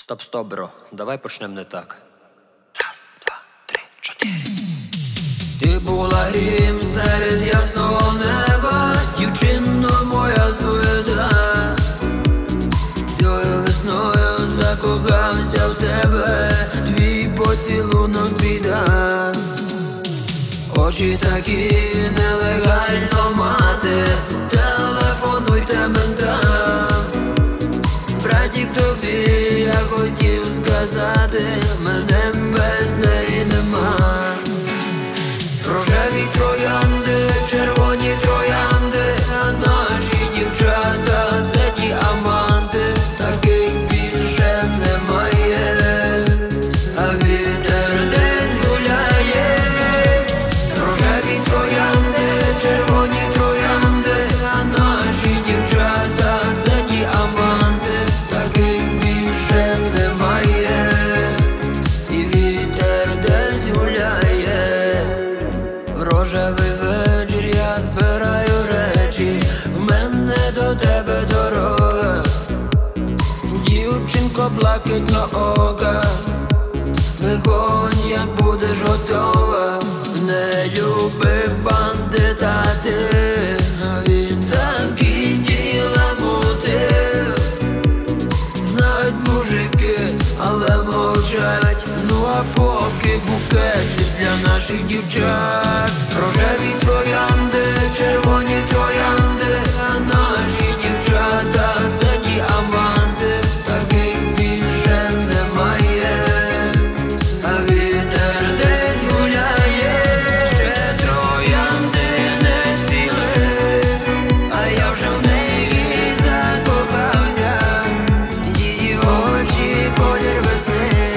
Стоп, бро, давай почнемо не так. Раз, два, три, чотири. Ти була грім серед ясного неба, дівчино моя суєта. Цією весною закохався в тебе, твій поцілунок біда. Очі такі нелегально мати, телефонуйте ментам. Братік, тобі я хотів сказати, мене без неї нема. Рожеві троянди, червоні троянди, а наші дівчата – це діаманти. Таких більше немає, а вітер десь гуляє. Рожеві троянди, червоні троянди, а наші дівчата – це діаманти. Таких більше немає, і вітер десь гуляє. В рожевий вечір я збираю речі, в мене до тебе дорога. Дівчинко блакитноока, виходь, як будеш готова. Не любив бандита ти, а він такі діла мутив. Знають мужики, але мовчать. Ну а поки букети для наших дівчат. Рожеві троянди, червоні троянди, а наші дівчата – це діаманти. Таких більше немає, а вітер десь гуляє. Ще троянди не цвіли, а я вже в неї закохався. Її очі – колір весни,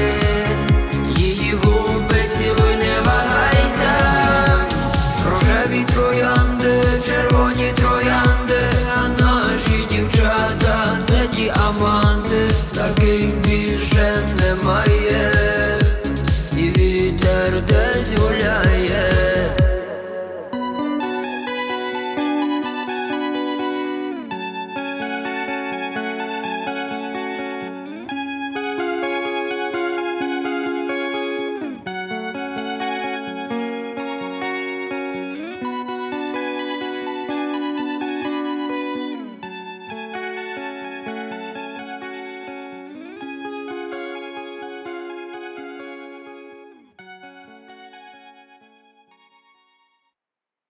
її губи цілуй, не вагайся. Рожеві троянди, червоні троянди, а наші дівчата – це діаманти. Таких більше немає, і вітер десь гуляє.